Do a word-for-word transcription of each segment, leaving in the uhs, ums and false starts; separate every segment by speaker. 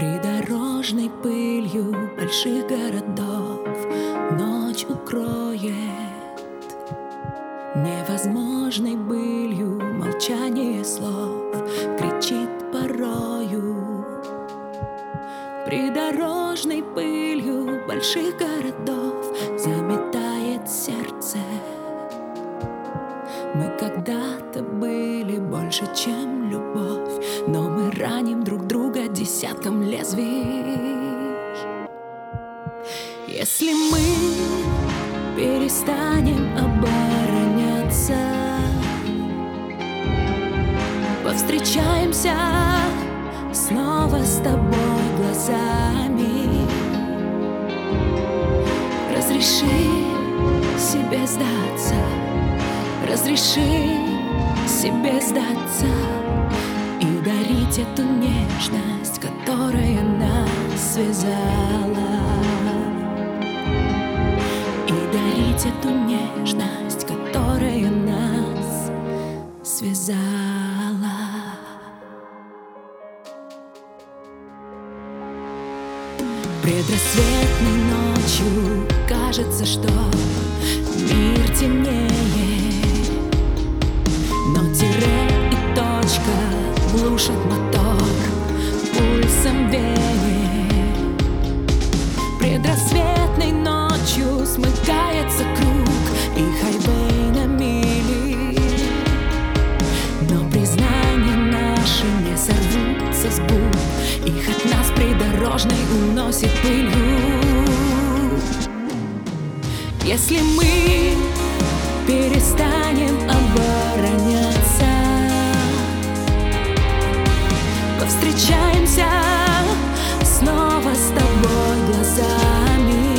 Speaker 1: Придорожной пылью больших городов ночь укроет, невозможной былью молчание слов кричит порою. Придорожной пылью больших городов заметает сердце. Мы когда-то были больше, чем любовь, но мы раним друг друга десятком лезвий. Если мы перестанем обороняться, повстречаемся снова с тобой глазами, разреши себе сдаться, разреши себе сдаться и дарить эту нежность, которая нас связала. И дарить эту нежность, которая нас связала. Предрассветной ночью кажется, что мир темнее, но тире и точка глушат мотор пульсом вене. Предрассветной ночью смыкается круг и хайвей на мили, но признания наши не сорвутся с губ, их от нас придорожной уносит пылью. Если мы перестанем обороняться, повстречаемся снова с тобой глазами,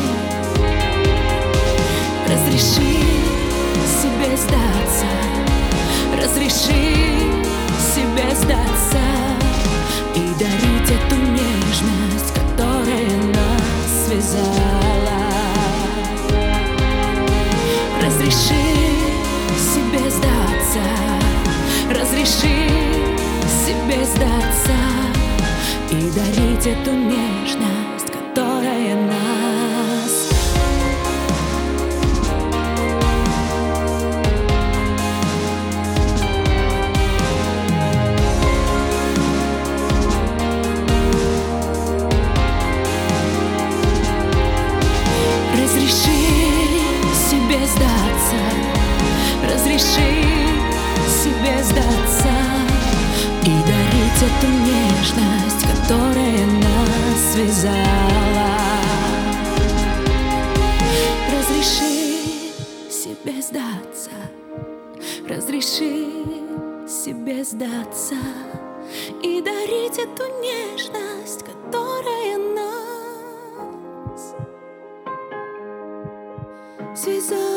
Speaker 1: разреши себе сдаться, разреши себе сдаться и дарить эту нежность, которая нас связала. Разреши себе сдаться, разреши себе сдаться и дарить эту нежность, которая нас. Разреши себе сдаться, разреши себе сдаться и дарить эту нежность, которая нас связала. Разреши себе сдаться, разреши себе сдаться и дарить эту нежность, которая нас связала.